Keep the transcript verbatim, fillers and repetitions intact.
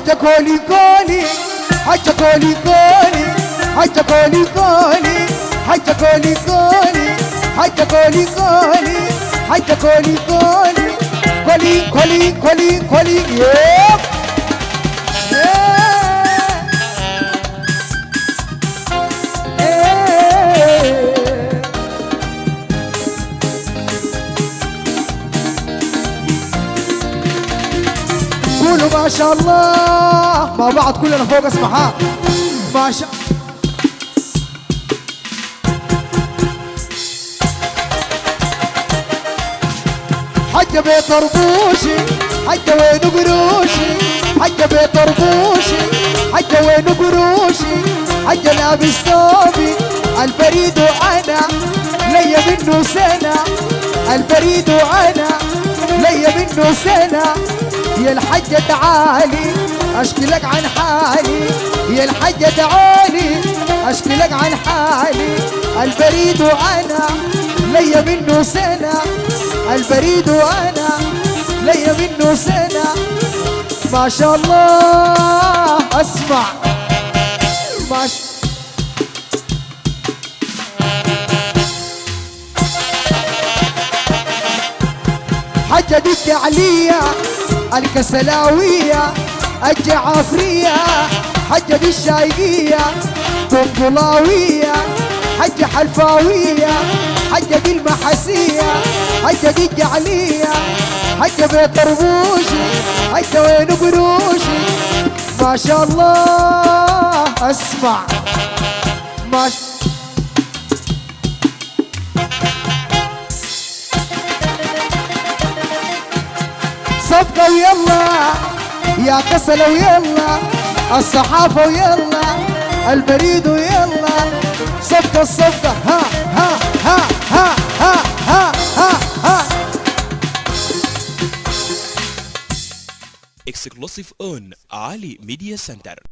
حجة كولي كولي حجة كولي كولي حجة كولي كولي حجة كولي كولي حجة كولي كولي حجة كولي كولي كولي كولي كولي كولي يب قولوا ما شاء الله مع بعض كلنا فوق. اسمعها ما شاء حجة بيت طربوشي حجة وين قروشي حجة بيت طربوشي حجة وين قروشي حجة لابس ثوبي البريد وانا ليا منه سنة البريد وانا ليا منه سنة يا الحجة تعالي اشكي لك عن حالي يا الحجة تعالي اشكي لك عن حالي البريد وانا ليا منه سنة البريد وانا ليا منه سنة ما شاء الله. اسمع ما شاء حجة دي التعلية الكسلاوية الجعفرية حجة دي الشايقية طنطلاوية حجة حلفاوية حجة دي المحسية حجة دي الجعلية حجة بيت طربوشي حجة وين قروشي ما شاء الله. اسمع ما شاء صفقة ويلا يا كسلة ويلا الصحافة ويلا البريد ويلا صفقة الصفقة ها ها ها ها ها ها ها ها Exclusive on Ali Media Center.